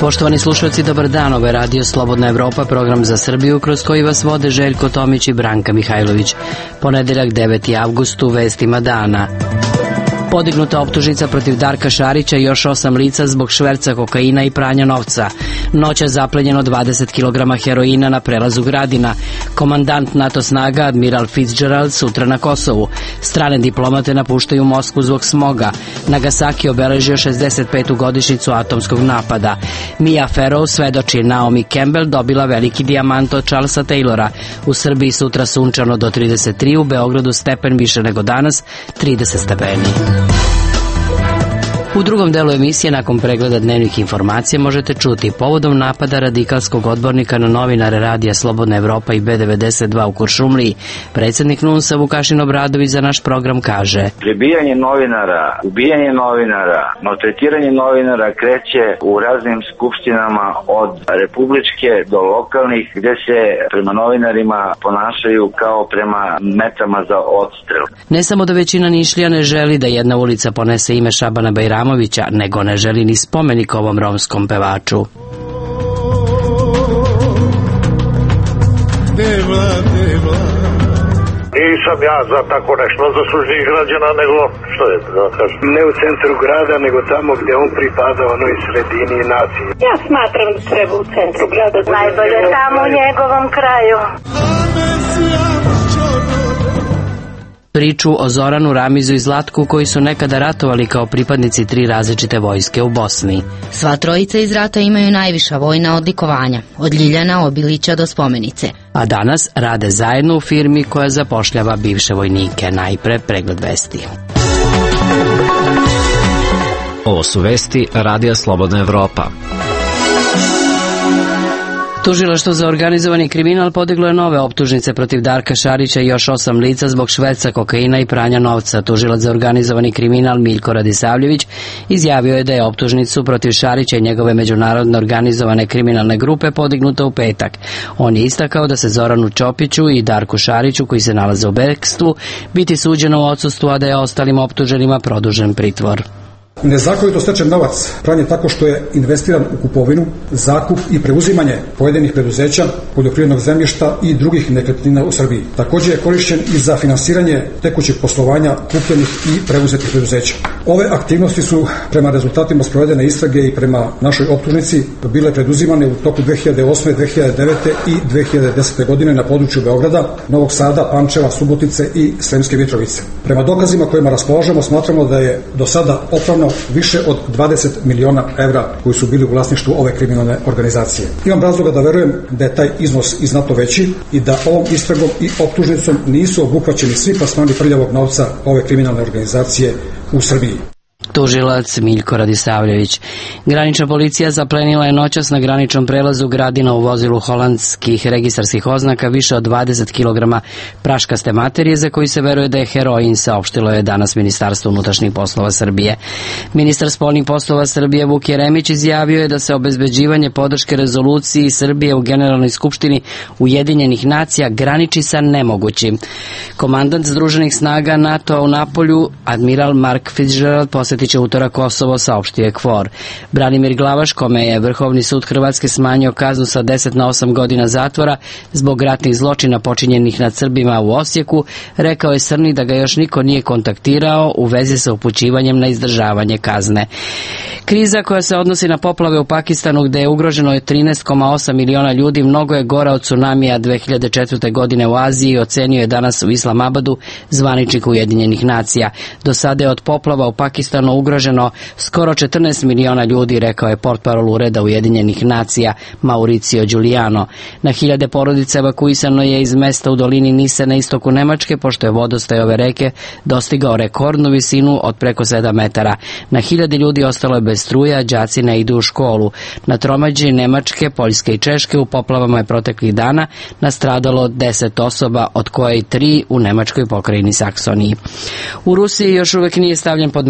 Poštovani slušalci, dobar dan, ovo je Radio Slobodna Evropa, program za Srbiju kroz koji vas vode Željko Tomić i Branka Mihajlović. Ponedeljak 9. avgust u vestima dana. Podignuta optužnica protiv Darka Šarića i još 8 lica zbog šverca kokaina i pranja novca. Noća zaplenjeno 20 kg heroina na prelazu Gradina. Komandant NATO snaga admiral Fitzgerald sutra na Kosovu. Strane diplomate napuštaju Moskvu zbog smoga. Nagasaki obeležio 65. godišnjicu atomskog napada. Mia Farrow svedoči, Naomi Campbell dobila veliki dijamant od Charlesa Taylora. U Srbiji sutra sunčano do 33, u Beogradu stepen više nego danas, 30 stepeni. U drugom delu emisije, nakon pregleda dnevnih informacija, možete čuti povodom napada radikalskog odbornika na novinare Radija Slobodna Evropa i B92 u Kuršumliji. Predsjednik NUNS-a Vukašin Obradović za naš program kaže: Prebijanje novinara, ubijanje novinara, maltretiranje novinara kreće u raznim skupštinama od republičke do lokalnih, gde se prema novinarima ponašaju kao prema metama za odstrel. Ne samo da većina Nišlija ne želi da jedna ulica ponese ime Šabana Bajramovića, nego ne želi ni spomenik ovom romskom pevaču. Nisam ja za tako nešto zaslužnih građana, nego što je da kažem. Ne u centru grada, nego tamo gdje on pripada onoj sredini nacije. Ja smatram da treba u centru grada. Najbolje tamo u njegovom kraju. Priču o Zoranu, Ramizu i Zlatku, koji su nekada ratovali kao pripadnici 3 različite vojske u Bosni. Sva trojica iz rata imaju najviša vojna odlikovanja, od Ljiljana Obilića do spomenice. A danas rade zajedno u firmi koja zapošljava bivše vojnike. Najpre pregled vesti. Ovo su vesti Radija Slobodna Evropa. Tužilaštvo za organizovani kriminal podiglo je nove optužnice protiv Darka Šarića i još 8 lica zbog šverca kokaina i pranja novca. Tužilac za organizovani kriminal Miljko Radisavljević izjavio je da je optužnicu protiv Šarića i njegove međunarodno organizovane kriminalne grupe podignuta u petak. On je istakao da se Zoranu Čopiću i Darku Šariću, koji se nalaze u bekstvu, biti suđeno u odsustvu, a da je ostalim optuženima produžen pritvor. Nezakonito stečen novac pran je tako što je investiran u kupovinu, zakup i preuzimanje pojedinih preduzeća, poljoprivrednog zemljišta i drugih nekretnina u Srbiji. Također je korišćen i za finansiranje tekućeg poslovanja kupljenih i preuzetih preduzeća. Ove aktivnosti su prema rezultatima sprovedene istrage i prema našoj optužnici bile preduzimane u toku 2008., 2009. i 2010. godine na području Beograda, Novog Sada, Pančeva, Subotice i Sremske Mitrovice. Prema dokazima kojima raspolažemo, smatramo da je do sada opravno više od 20 miliona evra koji su bili u vlasništvu ove kriminalne organizacije. Imam razloga da verujem da je taj iznos i znatno veći i da ovom istragom i optužnicom nisu obuhvaćeni svi plasmani prljavog novca ove kriminalne organizacije u Srbiji. Tužilac Miljko Radisavljević. Granična policija zaplenila je noćas na graničnom prelazu Gradina u vozilu holandskih registarskih oznaka više od 20 kg praškaste materije za koju se veruje da je heroin, saopštilo je danas Ministarstvo unutrašnjih poslova Srbije. Ministar spoljnih poslova Srbije Vuk Jeremić izjavio je da se obezbeđivanje podrške rezoluciji Srbije u Generalnoj skupštini Ujedinjenih nacija graniči sa nemogućim. Komandant Združenih snaga NATO u Napolju, admiral Mark Fitzgerald, posjetit će utorak Kosovo, saopštio je KFOR. Branimir Glavaš, kome je Vrhovni sud Hrvatske smanjio kaznu sa 10 na 8 godina zatvora zbog ratnih zločina počinjenih nad Srbima u Osijeku, rekao je Srni da ga još niko nije kontaktirao u vezi sa upućivanjem na izdržavanje kazne. Kriza koja se odnosi na poplave u Pakistanu, gde je ugroženo 13,8 miliona ljudi, mnogo je gora od tsunamija 2004. godine u Aziji, ocenio je danas u Islamabadu zvaničnik Ujedinjenih nacija. Do sada je od poplava u Pakistanu ugroženo skoro 14 miliona ljudi, rekao je portparol Ureda Ujedinjenih nacija Mauricio Giuliano. Na hiljade porodica evakuisano je iz mesta u dolini Nise na istoku Nemačke, pošto je vodostaj ove reke dostigao rekordnu visinu od preko 7 metara. Na hiljade ljudi ostalo je bez struja, đaci ne idu u školu. Na tromeđi Nemačke, Poljske i Češke u poplavama je proteklih dana nastradalo 10 osoba, od koje i 3 u nemačkoj pokrajini Saksoniji. U Rusiji još uvek nije stavljen pod nadzor veliki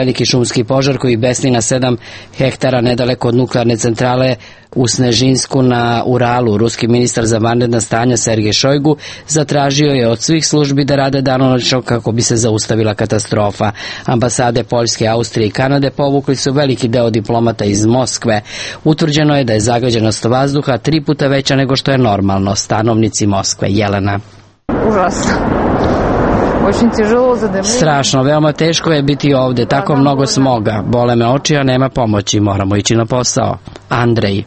veliki šumski požar koji besni na 7 hektara nedaleko od nuklearne centrale u Snežinsku na Uralu. Ruski ministar za vanredna stanja Sergej Šojgu zatražio je od svih službi da rade danonoćno kako bi se zaustavila katastrofa. Ambasade Poljske, Austrije i Kanade povukli su veliki deo diplomata iz Moskve. Utvrđeno je da je zagađenost vazduha 3 puta veća nego što je normalno. Stanovnici Moskve. Jelena. Užasno. Strašno, veoma teško je biti ovde, tako mnogo smoga. Bole me oči, a nema pomoći, moramo ići na posao. Andrej.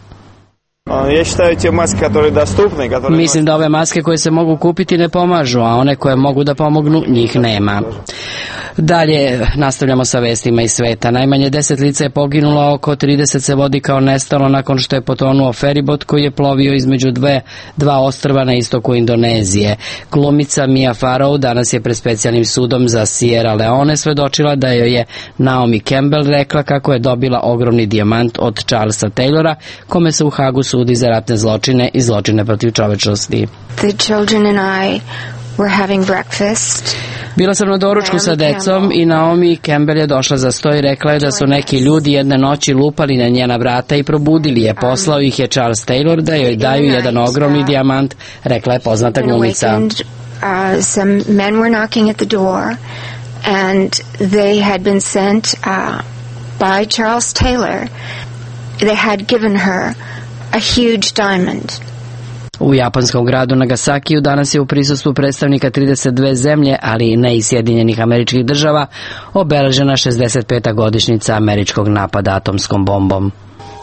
Mislim da ove maske koje se mogu kupiti ne pomažu, a one koje mogu da pomognu, njih nema. Dalje nastavljamo sa vestima iz sveta. Najmanje 10 lica je poginulo, oko 30 se vodi kao nestalo nakon što je potonuo feribot koji je plovio između dva ostrva na istoku Indonezije. Glumica Mia Farrow danas je pred specijalnim sudom za Sierra Leone svedočila da joj je Naomi Campbell rekla kako je dobila ogromni dijamant od Charlesa Taylora, kome se u Hagu sudi za ratne zločine i zločine protiv čovečnosti. The children and I were having breakfast. Bila sam na doručku sa decom i Naomi Campbell je došla za sto i rekla je da su neki ljudi jedne noći lupali na njena vrata i probudili je. Poslao ih je Charles Taylor da joj daju jedan ogromni dijamant, rekla je poznata glumica. Some men were knocking at the door and they had been sent by Charles Taylor. They had given her a huge diamond. U japanskom gradu Nagasakiju danas je u prisustvu predstavnika 32 zemlje, ali ne i Sjedinjenih Američkih Država, obeležena 65. godišnjica američkog napada atomskom bombom.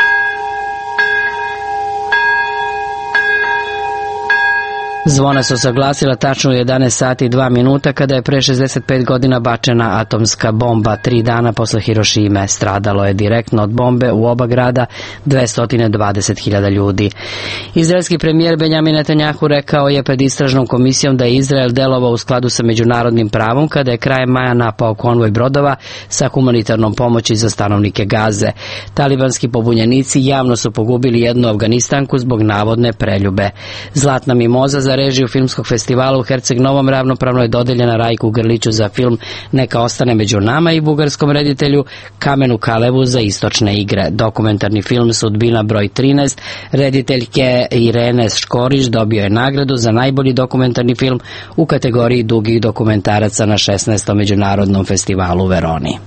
Zvona su se oglasila tačno u 11 sati i 2 minuta kada je pre 65 godina bačena atomska bomba. 3 dana posle Hirošime stradalo je direktno od bombe u oba grada 220.000 ljudi. Izraelski premijer Benjamin Netanjahu rekao je pred istražnom komisijom da je Izrael delovao u skladu sa međunarodnim pravom kada je krajem maja napao konvoj brodova sa humanitarnom pomoći za stanovnike Gaze. Talibanski pobunjenici javno su pogubili jednu Afganistanku zbog navodne preljube. Zlatna mimoza za režiju filmskog festivala u Herceg Novom ravnopravno je dodeljena Rajku Grliću za film Neka ostane među nama i bugarskom reditelju Kamenu Kalevu za Istočne igre. Dokumentarni film Sudbina broj 13 rediteljke Irene Škorić dobio je nagradu za najbolji dokumentarni film u kategoriji dugih dokumentaraca na 16. međunarodnom festivalu u Veroni.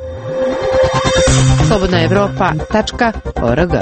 slobodnaevropa.org.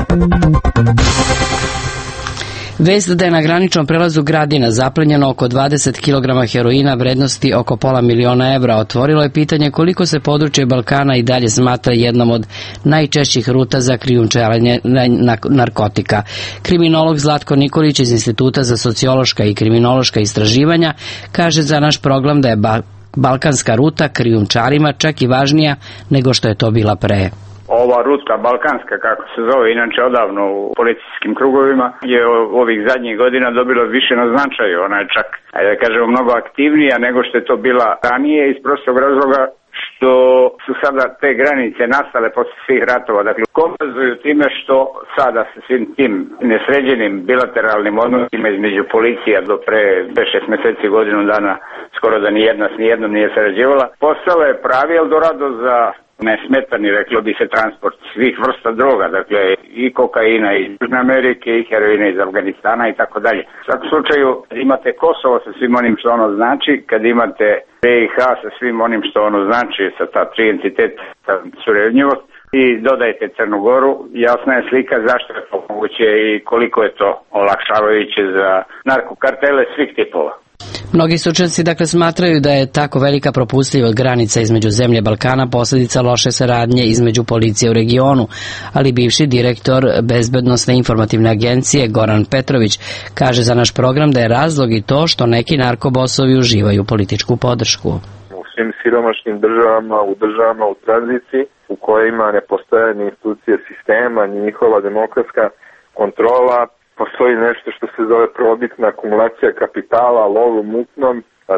Vest da je na graničnom prelazu Gradina zaplenjeno oko 20 kg heroina vrednosti oko $500.000 otvorilo je pitanje koliko se područje Balkana i dalje smatra jednom od najčešćih ruta za krijumčarenje narkotika. Kriminolog Zlatko Nikolić iz Instituta za sociološka i kriminološka istraživanja kaže za naš program da je balkanska ruta krijumčarima čak i važnija nego što je to bila pre. Ova ruta balkanska, kako se zove, inače odavno u policijskim krugovima, je ovih zadnjih godina dobila više na značaju. Ona je čak, da kažemo, mnogo aktivnija nego što je to bila ranije iz prostog razloga što su sada te granice nastale posle svih ratova. Dakle, kompenzuju time što sada sa svim tim nesređenim bilateralnim odnosima između policija do pre 5-6 meseci, godinu dana, skoro da nijedna s nijednom nije sarađivala, postala je pravi Eldorado za nesmetani, reklo bi se, transport svih vrsta droga, dakle i kokaina iz Južne Amerike i heroina iz Afganistana i tako dalje. U svakom slučaju imate Kosovo sa svim onim što ono znači, kad imate BiH sa svim onim što ono znači, sa ta 3 entiteta, ta suradnjivost, i dodajte Crnu Goru, jasna je slika zašto je to moguće i koliko je to olakšavajuće za narkokartele svih tipova. Mnogi stručnjaci dakle smatraju da je tako velika propustljivost granica između zemlje Balkana posljedica loše saradnje između policije u regionu, ali bivši direktor Bezbednosne informativne agencije Goran Petrović kaže za naš program da je razlog i to što neki narkobosovi uživaju političku podršku. U svim siromašnim državama, u državama u tranziciji, u kojima ne postoje ni institucije sistema, ni njihova demokratska kontrola, postoji nešto što se zove probitna akumulacija kapitala, lov u mutnom, a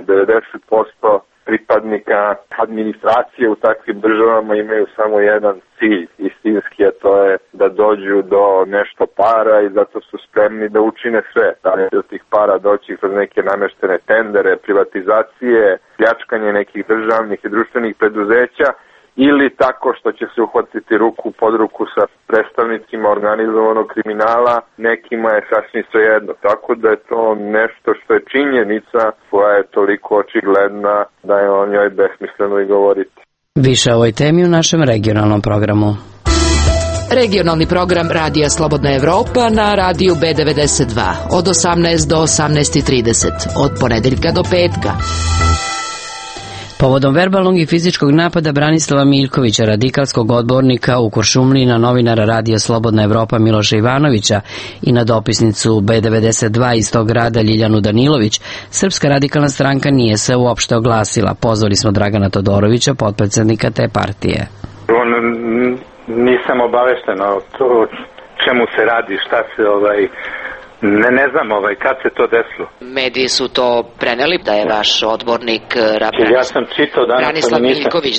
90% pripadnika administracije u takvim državama imaju samo jedan cilj istinski, a to je da dođu do nešto para i zato su spremni da učine sve. Da li do tih para doći kroz neke nameštene tendere, privatizacije, pljačkanje nekih državnih i društvenih preduzeća ili tako što će se uhvatiti ruku pod ruku sa predstavnicima organizovanog kriminala, nekima je sasvim svejedno. Tako da je to nešto što je činjenica koja je toliko očigledna da je o njoj besmisleno i govoriti. Više o ovoj temi u našem regionalnom programu. Regionalni program Radija Slobodna Evropa na radiju B92 od 18 do 18:30 od ponedeljka do petka. Povodom verbalnog i fizičkog napada Branislava Miljkovića, radikalskog odbornika u Kuršumliji, na novinara Radija Slobodna Evropa Miloša Ivanovića i na dopisnicu B92 iz tog grada Ljiljanu Danilović, Srpska radikalna stranka nije se uopšte oglasila. Pozvali smo Dragana Todorovića, potpredsednika te partije. Nisam obavešten o čemu se radi, šta se ne znam kad se to desilo. Mediji su to preneli da je vaš odbornik Ja sam čitao danas, Branislav Miljković.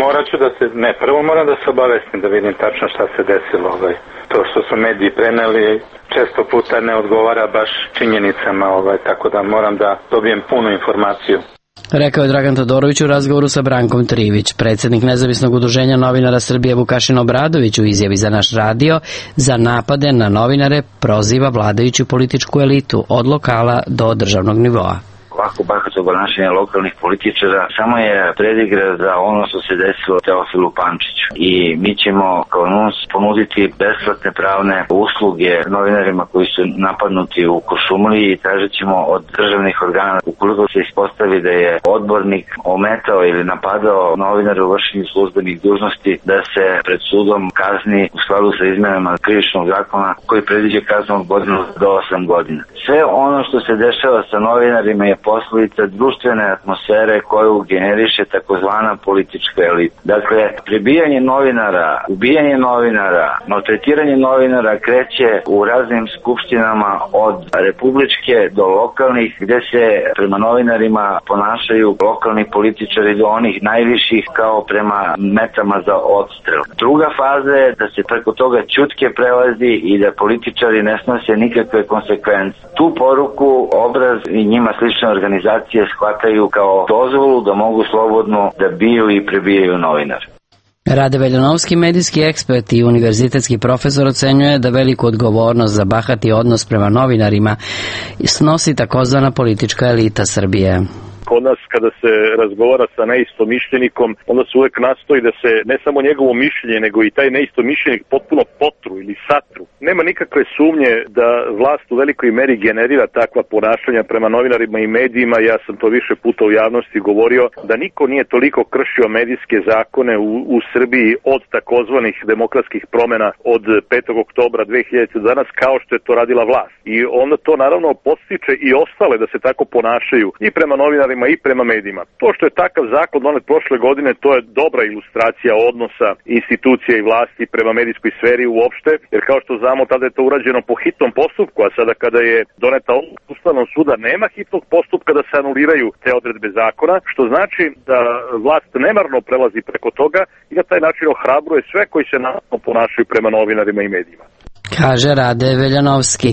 Prvo moram da se obavestim da vidim tačno šta se desilo. To što su mediji preneli često puta ne odgovara baš činjenicama, tako da moram da dobijem punu informaciju. Rekao je Dragan Todorović u razgovoru sa Brankom Trivić. Predsjednik Nezavisnog udruženja novinara Srbije Vukašin Obradović u izjavi za naš radio za napade na novinare proziva vladajuću političku elitu od lokala do državnog nivoa. Ovako bahato ponašanje lokalnih političara samo je predigra za ono što se desilo Teofilu Pančiću. I mi ćemo kao NUNS ponuditi besplatne pravne usluge novinarima koji su napadnuti u Kuršumliji i tražit ćemo od državnih organa, ukoliko se ispostavi da je odbornik ometao ili napadao novinare u vršenju službenih dužnosti, da se pred sudom kazni u skladu sa izmenama krivičnog zakona koji predviđa kaznu od godinu do 8 godina. Sve ono što se dešava sa novinarima je posledica društvene atmosfere koju generiše takozvana politička elita. Dakle, prebijanje novinara, ubijanje novinara, maltretiranje novinara kreće u raznim skupštinama od republičke do lokalnih, gde se prema novinarima ponašaju lokalni političari do onih najviših kao prema metama za odstrel. Druga faza je da se preko toga ćutke prelazi i da političari ne snose nikakve konsekvence. Tu poruku Obraz i njima slične organizacije shvataju kao dozvolu da mogu slobodno da biju i prebijaju novinare. Rade Veljanovski, medijski ekspert i univerzitetski profesor, ocenjuje da veliku odgovornost za bahati odnos prema novinarima snosi takozvana politička elita Srbije. Kod nas kada se razgovara sa neistomišljenikom, onda se uvek nastoji da se ne samo njegovo mišljenje, nego i taj neistomišljenik potpuno potru ili satru. Nema nikakve sumnje da vlast u velikoj meri generira takva ponašanja prema novinarima i medijima. Ja sam to više puta u javnosti govorio, da niko nije toliko kršio medijske zakone u Srbiji od takozvanih demokratskih promena od 5. oktobra 2000 danas kao što je to radila vlast. I onda to naravno podstiče i ostale da se tako ponašaju i prema novinarima i prema medijima. To što je takav zakon donet prošle godine, to je dobra ilustracija odnosa institucija i vlasti prema medijskoj sferi uopšte, jer kao što znamo tada je to urađeno po hitnom postupku, a sada kada je doneta odluka Ustavnog suda nema hitnog postupka da se anuliraju te odredbe zakona, što znači da vlast nemarno prelazi preko toga i na taj način ohrabruje sve koji se naravno ponašaju prema novinarima i medijima. Kaže Rade Veljanovski.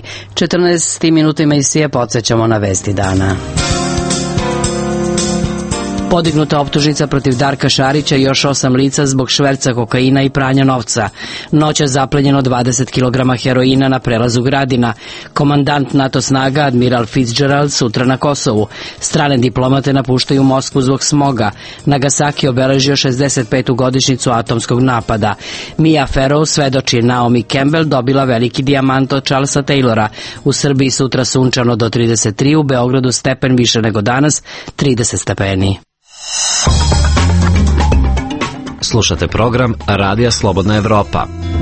14 minuta emisije, podsjećamo na vesti dana. Podignuta optužnica protiv Darka Šarića i još 8 lica zbog šverca kokaina i pranja novca. Noćas zaplenjeno 20 kg heroina na prelazu Gradina. Komandant NATO snaga admiral Fitzgerald sutra na Kosovu. Strane diplomate napuštaju Moskvu zbog smoga. Nagasaki obeležio 65. godišnjicu atomskog napada. Mia Farrow svedoči Naomi Campbell dobila veliki dijamant od Charlesa Taylora. U Srbiji sutra sunčano do 33, u Beogradu stepen više nego danas, 30 stepeni. Slušate program Radija Slobodna Evropa.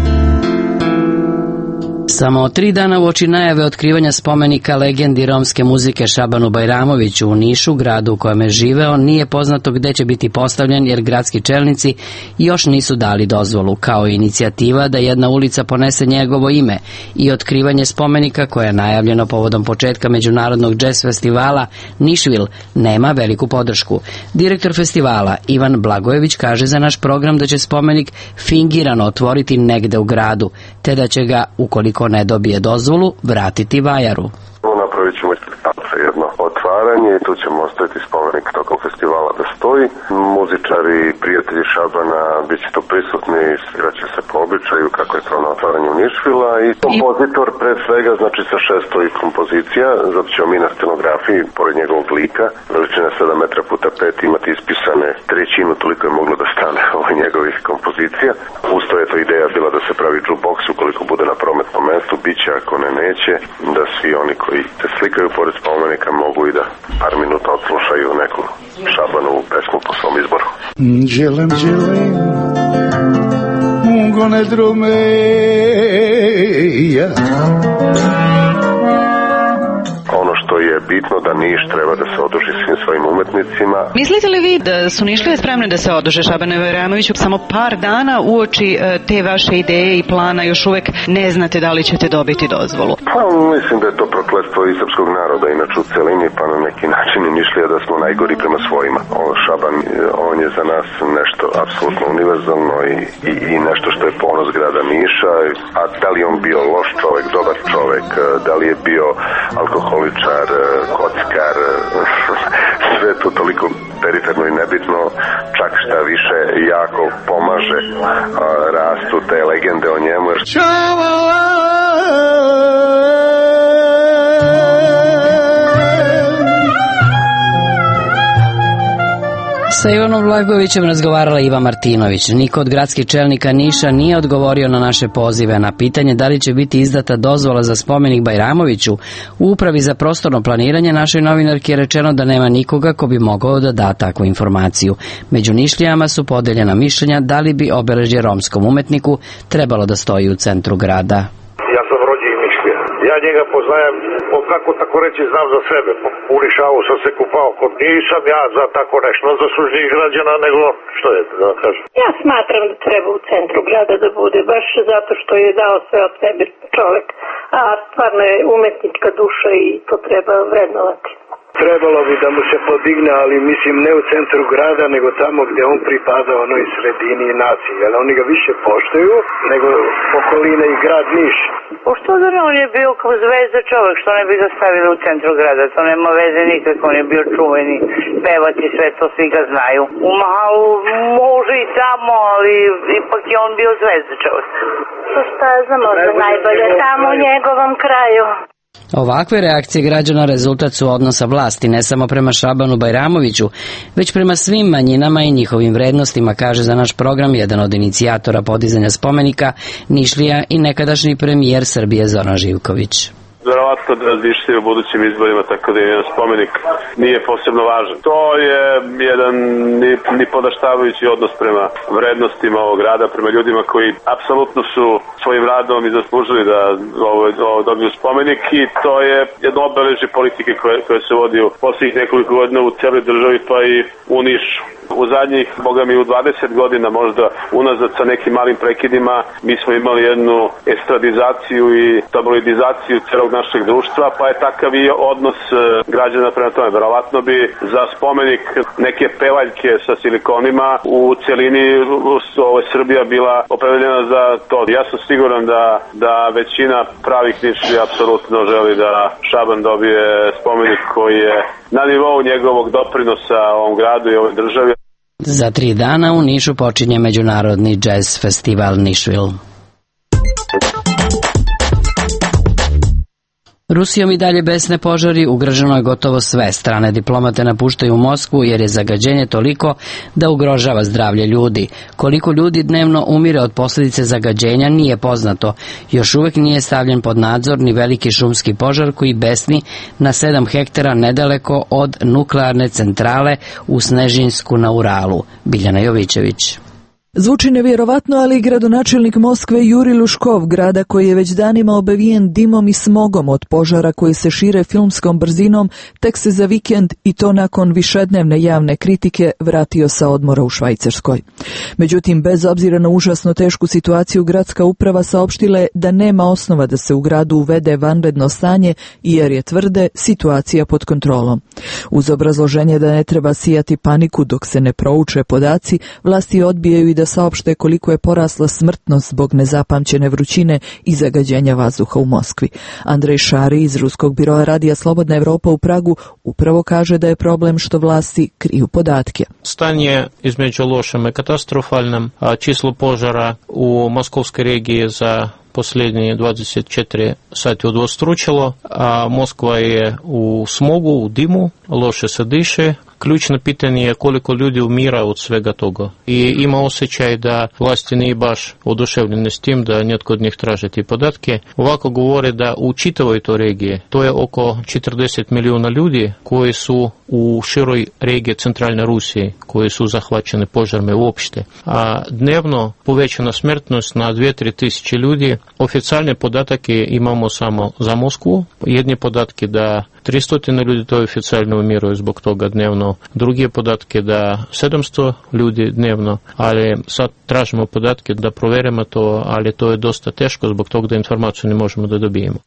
Samo 3 dana uoči najave otkrivanja spomenika legendi romske muzike Šabanu Bajramoviću u Nišu, gradu u kojem je živeo, nije poznato gde će biti postavljen jer gradski čelnici još nisu dali dozvolu, kao i inicijativa da jedna ulica ponese njegovo ime i otkrivanje spomenika koje je najavljeno povodom početka međunarodnog džez festivala Nišvil nema veliku podršku. Direktor festivala Ivan Blagojević kaže za naš program da će spomenik fingirano otvoriti negde u gradu, te da će ga, ukoliko ne dobije dozvolu, vratiti Vajaru. Napravit ćemo ispred kafe jedno otvaranje i tu ćemo ostaviti spomenik tokom festivala. festivala da stoji. Muzičari, prijatelji Šabana bit će tu prisutni, igraće se po običaju kako je to na otvaranju Nišvila i kompozitor pre svega, znači sa 600 kompozicija, zato ćemo mi na scenografiji, pored njegovog lika, veličine 7 metra puta 5, imati ispisane trećinu, toliko je moglo da stane njegovih kompozicija. Usto je to ideja bila da se pravi jukebox ukoliko bude na prometnom mestu, bit će ako ne neće, da svi oni koji se slikaju pored spomenika mogu i da par minuta odslušaju neku Šabanovu pesmu po svom izboru. Želem, gone drumeja. Ono što je bitno da Niš treba da se oduži svim svojim umetnicima. Mislite li vi da su Nišlije spremne da se oduže Šabanu Bajramoviću? Samo par dana uoči te vaše ideje i plana još uvek ne znate da li ćete dobiti dozvolu. Pa mislim da je to prokletstvo i srpskog naroda, inače u celini, pa na neki način i Nišlija da smo najgori prema svojima. Šaban, on je za nas nešto apsolutno univerzalno i nešto što je ponos grada Niša, a da li on bio loš čovek, dobar čovek, da li je bio alkoholičar, kockar, sve to toliko periferno i nebitno, čak šta više jako pomaže rastu te legende o njemu. Sa Ivanom Vlagovićem razgovarala Iva Martinović. Niko od gradskih čelnika Niša nije odgovorio na naše pozive. Na pitanje da li će biti izdata dozvola za spomenik Bajramoviću, u Upravi za prostorno planiranje našoj novinarki je rečeno da nema nikoga ko bi mogao da da takvu informaciju. Među Nišlijama su podeljena mišljenja da li bi obeležje romskom umetniku trebalo da stoji u centru grada. Ja sam rođen iz Nišlija. Ja njega poznajem, kako tako reći, znam za sebe. U Nišavu sam se kupao, nisam ja za tako nešto zaslužnijih građana, nego što je da kažem. Ja smatram da treba u centru grada da bude, baš zato što je dao sve od sebe čovek, a stvarno je umetnička duša i to treba vrednovati. Trebalo bi da mu se podigne, ali mislim ne u centru grada, nego tamo gdje on pripada onoj sredini i naciji, jer oni ga više poštuju nego okoline i grad Niš. Pošto on je bio kao zvezda čovjek, što ne bi ga stavili u centru grada, to nema veze nikako, on je bio čuveni pevač i sve to, svi ga znaju. U Mahalu može i tamo, ali ipak je on bio zvezda čovjek. To šta znam, možda najbolje tamo u njegovom kraju. Ovakve reakcije građana rezultat su odnosa vlasti ne samo prema Šabanu Bajramoviću, već prema svim manjinama i njihovim vrednostima, kaže za naš program jedan od inicijatora podizanja spomenika Nišlija i nekadašnji premijer Srbije Zoran Živković. Verovatno da razmišljaju o budućim izborima, tako da jedan spomenik nije posebno važan. To je jedan nipodaštavajući odnos prema vrednostima ovog grada, prema ljudima koji apsolutno su svojim radom i zaslužili da dobiju spomenik, i to je jedno obeležje politike koje se vodi u posljednjih nekoliko godina u celoj državi, pa i u Nišu. U zadnjih, boga mi, u 20 godina možda unazad sa nekim malim prekidima, mi smo imali jednu estradizaciju i tabloidizaciju celog našeg društva, pa je takav i odnos građana prema tome. Verovatno bi za spomenik neke pevaljke sa silikonima u celini Srbija bila opredeljena za to. Ja sam siguran da većina pravih Nišlija apsolutno želi da Šaban dobije spomenik koji je na nivou njegovog doprinosa ovom gradu i ovoj državi. Za 3 dana u Nišu počinje međunarodni jazz festival Nišvil. Rusijom i dalje besne požari, ugroženo je gotovo sve. Strane diplomate napuštaju Moskvu jer je zagađenje toliko da ugrožava zdravlje ljudi. Koliko ljudi dnevno umire od posljedice zagađenja nije poznato. Još uvek nije stavljen pod nadzor ni veliki šumski požar koji besni na 7 hektara nedaleko od nuklearne centrale u Snežinsku na Uralu. Biljana Jovićević. Zvuči nevjerovatno, ali gradonačelnik Moskve Jurij Luškov, grada koji je već danima obavijen dimom i smogom od požara koji se šire filmskom brzinom, tek se za vikend, i to nakon višednevne javne kritike, vratio sa odmora u Švajcarskoj. Međutim, bez obzira na užasno tešku situaciju, gradska uprava saopštila je da nema osnova da se u gradu uvede vanredno stanje, jer je, tvrde, situacija pod kontrolom. Uz obrazloženje da ne treba sijati paniku dok se ne prouče podaci, vlasti odbijaju i da da saopšte koliko je porasla smrtnost zbog nezapamćene vrućine i zagađenja vazduha u Moskvi. Andrej Šari iz Ruskog biroa Radija Slobodna Evropa u Pragu upravo kaže da je problem što vlasti kriju podatke. Stanje između lošim i katastrofalnim, číslo požara u Moskovskoj regiji za posljednje 24 sati udvostručilo, a Moskva je u smogu, u dimu, loše se diše. Ključno pitanje je koliko ljudi umira od svega toga. I ima osjećaj da vlasti nije baš oduševljene s tim da netko od njih traži ti podatke. Ovako govore da u čitavoj toj regiji, to je oko 40 milijuna ljudi koji su u široj regiji centralne Rusije, koji su zahvaćene požarme uopšte. A dnevno povećana smrtnost na 2-3 tisuće ljudi. Oficijalne podatke imamo samo za Moskvu. Jedni podatke da 300 ljudi to oficijalno umiruju zbog toga dnevno. Drugi podatke da 700 ljudi dnevno, ali sad tražimo podatke da provjerimo to, ali to je dosta teško zbog toga da informaciju ne možemo da dobijemo.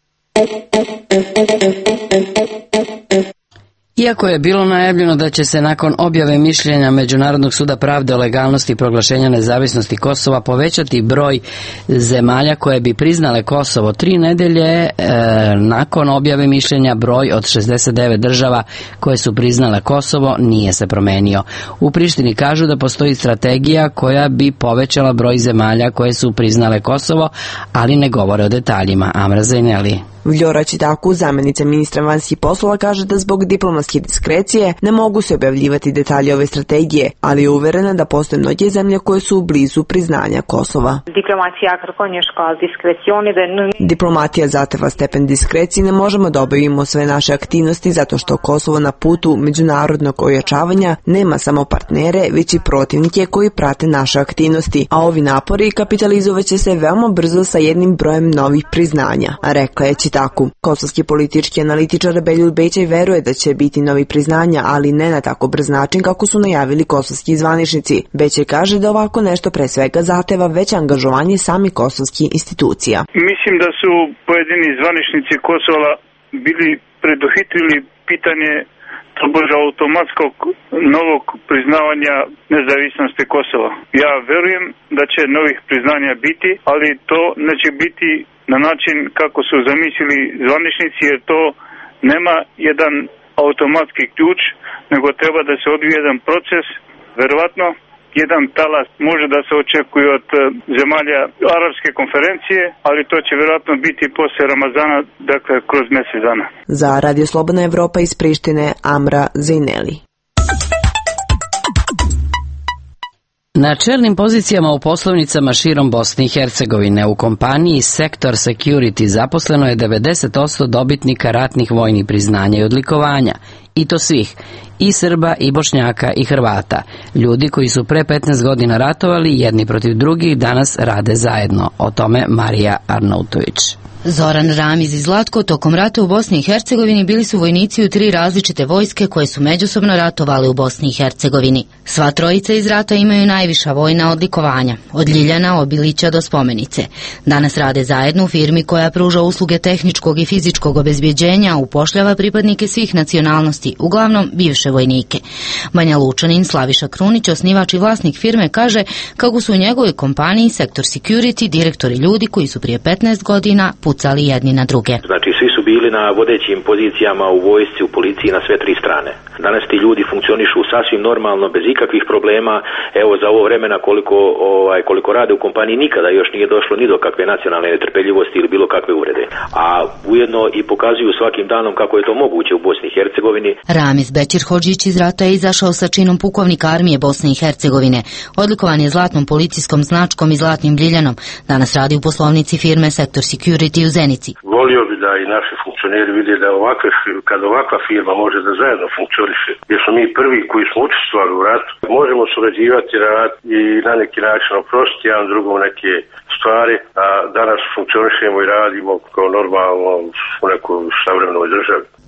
Iako je bilo najavljeno da će se nakon objave mišljenja Međunarodnog suda pravde o legalnosti proglašenja nezavisnosti Kosova povećati broj zemalja koje bi priznale Kosovo, 3 nedelje nakon objave mišljenja broj od 69 država koje su priznale Kosovo nije se promenio. U Prištini kažu da postoji strategija koja bi povećala broj zemalja koje su priznale Kosovo, ali ne govore o detaljima. Amra Zaineli. Vljora Čitaku, zamjenica ministra vanjskih poslova, kaže da zbog diplomatske diskrecije ne mogu se objavljivati detalje ove strategije, ali je uverena da postoje mnoge zemlje koje su blizu priznanja Kosova. Diplomatija zahteva stepen diskrecije, ne možemo da objavimo sve naše aktivnosti zato što Kosovo na putu međunarodnog ojačavanja nema samo partnere, već i protivnike koji prate naše aktivnosti, a ovi napori kapitalizovaće se veoma brzo sa jednim brojem novih priznanja, rekla je Čitaku. Kosovski politički analitičar Beljul Bećaj veruje da će biti novi priznanja, ali ne na tako brz način kako su najavili kosovski zvaničnici. Bećaj kaže da ovako nešto pre svega zahteva veće angažovanje sami kosovskih institucija. Mislim da su pojedini zvaničnici Kosova bili preduhitrili pitanje tobože automatskog novog priznavanja nezavisnosti Kosova. Ja verujem da će novih priznanja biti, ali to neće biti na način kako su zamislili zvaničnici, jer to nema jedan automatski ključ, nego treba da se odvije jedan proces. Verovatno jedan talas može da se očekuje od zemalja Arapske konferencije, ali to će verovatno biti posle Ramazana, dakle kroz mjesec dana. Za Radio Slobodna Evropa iz Prištine, Amra Zaineli. Na čelnim pozicijama u poslovnicama širom Bosne i Hercegovine u kompaniji Sektor Security zaposleno je 90% dobitnika ratnih vojnih priznanja i odlikovanja. I to svih, i Srba, i Bošnjaka, i Hrvata. Ljudi koji su pre 15 godina ratovali jedni protiv drugih danas rade zajedno. O tome Marija Arnautović. Zoran Ramiz i Zlatko tokom rata u Bosni i Hercegovini bili su vojnici u 3 različite vojske koje su međusobno ratovali u Bosni i Hercegovini. Sva trojica iz rata imaju najviša vojna odlikovanja, od Ljiljana, Obilića do Spomenice. Danas rade zajedno u firmi koja pruža usluge tehničkog i fizičkog obezbjeđenja, upošljava pripadnike svih nacionalnosti, uglavnom bivše vojnike. Banja Lučanin Slaviša Krunić, osnivač i vlasnik firme, kaže kako su u njegovoj kompaniji Sektor Security direktori ljudi koji su prije 15 godina pucali jedni na druge. Znači svi su bili na vodećim pozicijama u vojsci, u policiji na sve 3 strane. Danas ti ljudi funkcionišu sasvim normalno, bez ikakvih problema. Evo za ovo vremena koliko rade u kompaniji nikada još nije došlo ni do kakve nacionalne netrpeljivosti ili bilo kakve uvrede. A ujedno i pokazuju svakim danom kako je to moguće u Bosni i Hercegovini. Ramiz Bećir Hodžić iz rata je izašao sa činom pukovnika armije Bosne i Hercegovine. Odlikovan je zlatnom policijskom značkom i zlatnim Ljiljanom. Danas radi u poslovnici firme Sektor Security u Zenici. Volio bi da i naši funkcioneri vide da kad ovakva firma može da zajedno funkcioniše, jer smo mi prvi koji smo učestvovali u ratu, možemo surađivati i na neki način oprostiti jedan drugom neke stvari, a danas funkcionišemo i radimo kao normalno u nekoj savremenoj državi.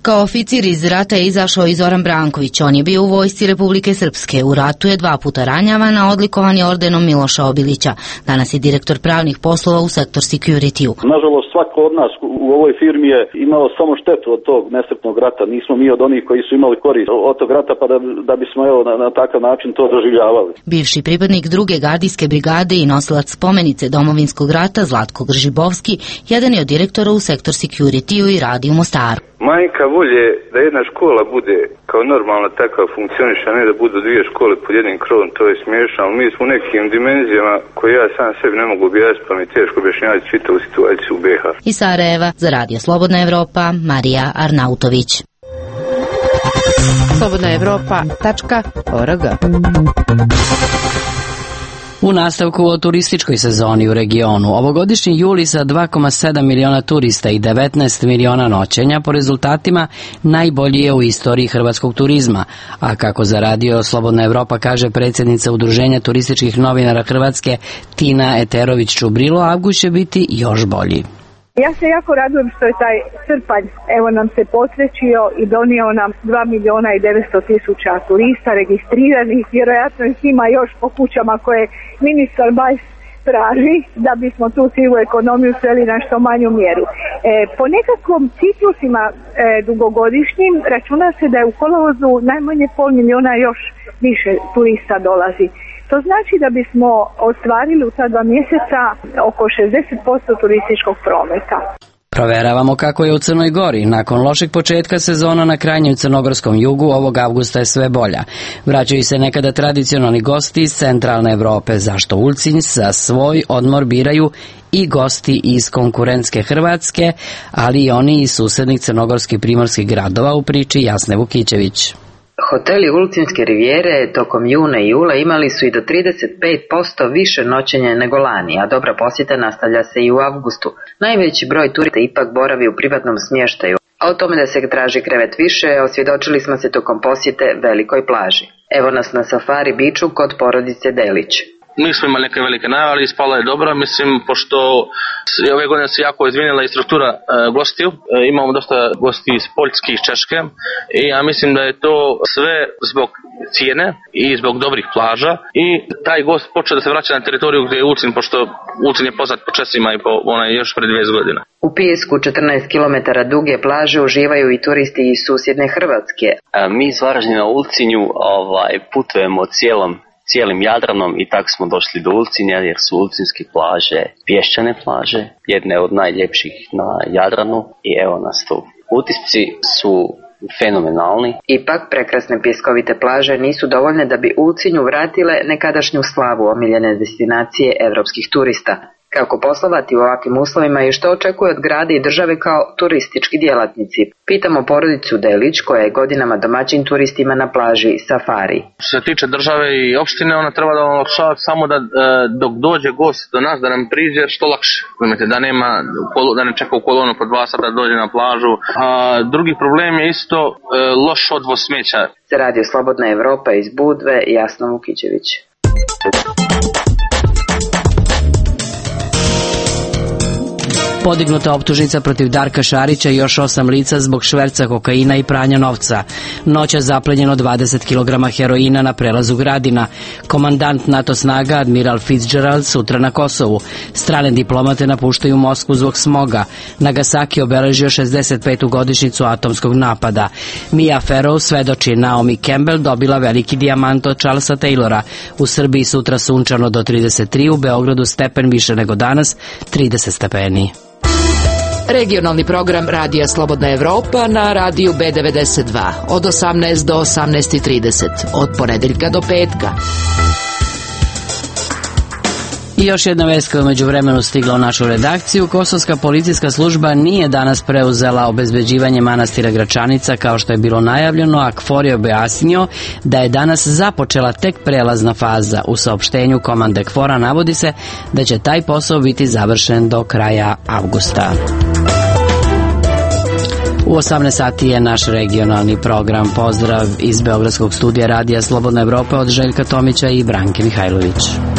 Kao oficir iz rata je izašao i Zoran Branković. On je bio u vojsci Republike Srpske. U ratu je 2 puta ranjavan, a odlikovan je ordenom Miloša Obilića. Danas je direktor pravnih poslova u Sektor Security-u. Nažalost, svako od nas u ovoj firmi je imao samo štetu od tog nesretnog rata. Nismo mi od onih koji su imali korist od tog rata, pa da bismo na takav način to doživljavali. Bivši pripadnik 2. gardijske brigade i nosilac spomenice Domovinskog rata Zlatko Gržibovski jedan je od direktora u Sektor Security-u i radi u Mostaru. Manjka volje da jedna škola bude kao normalna takva funkcioniša, ne da budu 2 škole pod jednim krovom, to je smiješno, ali mi smo u nekim dimenzijama koje ja sam sebi ne mogu objasniti, pa mi je teško objašnjavati čitavu situaciju u BiH. Iz Sarajeva za Radio Slobodna Evropa, Marija Arnautović. slobodnaevropa.org. U nastavku o turističkoj sezoni u regionu, ovogodišnji juli sa 2,7 miliona turista i 19 miliona noćenja po rezultatima najbolji je u istoriji hrvatskog turizma, a kako za Radio Slobodna Evropa kaže predsjednica Udruženja turističkih novinara Hrvatske Tina Eterović-Čubrilo, avgust će biti još bolji. Ja se jako radujem što je taj srpanj evo nam se posrećio i donio nam 2.900.000 turista registriranih, vjerojatno ih ima još po kućama koje ministar Bajs traži da bismo tu sivu ekonomiju sveli na što manju mjeru. Po nekakvom ciklusima dugogodišnjim računa se da je u kolovozu najmanje 500.000 još više turista dolazi. To znači da bismo ostvarili u ta 2 mjeseca oko 60% turističkog prometa. Proveravamo kako je u Crnoj Gori. Nakon lošeg početka sezona na krajnjem crnogorskom jugu, ovog avgusta je sve bolja. Vraćaju se nekada tradicionalni gosti iz centralne Evrope, zašto Ulcinj za svoj odmor biraju i gosti iz konkurentske Hrvatske, ali i oni iz susednih crnogorskih primorskih gradova, u priči Jasne Vukićević. Hoteli Ulcinjske rivijere tokom juna i jula imali su i do 35% više noćenja nego lani, a dobra posjeta nastavlja se i u avgustu. Najveći broj turista ipak boravi u privatnom smještaju, a o tome da se traži krevet više osvjedočili smo se tokom posjete velikoj plaži. Evo nas na Safari Beachu kod porodice Delić. Nismo imali neke velike najave, ali ispala je dobro, mislim, pošto ove godine se jako izvinila i struktura gostiju. Imamo dosta gosti iz Poljske i iz Češke i ja mislim da je to sve zbog cijene i zbog dobrih plaža i taj gost počeo da se vraća na teritoriju gdje je Ulcinj, pošto Ulcinj je poznat po Česima i po još pred 20 godina. U pijesku 14 km duge plaže uživaju i turisti iz susjedne Hrvatske. Mi iz Varaždina u Ulcinju putujemo cijelim Jadranom i tako smo došli do Ulcinja jer su ulcinjske plaže pješčane plaže, jedne od najljepših na Jadranu i evo nas tu. Utisci su fenomenalni. Ipak prekrasne pjeskovite plaže nisu dovoljne da bi Ulcinju vratile nekadašnju slavu omiljene destinacije evropskih turista. Kako poslovati u ovakvim uslovima i što očekuje od grada i države kao turistički djelatnici? Pitamo porodicu Delić koja je godinama domaćin turistima na plaži Safari. Što se tiče države i opštine, ona treba da olakšava samo da dok dođe gost do nas da nam priđe što lakše. Da ne čeka u kolonu po 2 sata da dođe na plažu. A drugi problem je isto loš odvoz smeća. Za Radio Slobodna Evropa iz Budve, Jasna Vukićević. Podignuta optužnica protiv Darka Šarića i još 8 lica zbog šverca kokaina i pranja novca. Noćas zaplenjeno 20 kg heroina na prelazu Gradina. Komandant NATO snaga admiral Fitzgerald sutra na Kosovu. Strane diplomate napuštaju Moskvu zbog smoga. Nagasaki obeležio 65. godišnjicu atomskog napada. Mia Farrow svedoči Naomi Campbell dobila veliki dijamant od Charlesa Taylora. U Srbiji sutra sunčano do 33, u Beogradu stepen više nego danas, 30 stepeni. Regionalni program Radija Slobodna Evropa na radiju B92 od 18 do 18:30 od ponedeljka do petka. I još jedna vest koja je među vremenu stigla u našu redakciju. Kosovska policijska služba nije danas preuzela obezbeđivanje manastira Gračanica kao što je bilo najavljeno, a KFOR je objasnio da je danas započela tek prelazna faza. U saopštenju komande KFOR-a navodi se da će taj posao biti završen do kraja avgusta. U 18 sati je naš regionalni program. Pozdrav iz Beogradskog studija Radija Slobodna Evropa od Željka Tomića i Branke Mihajlović.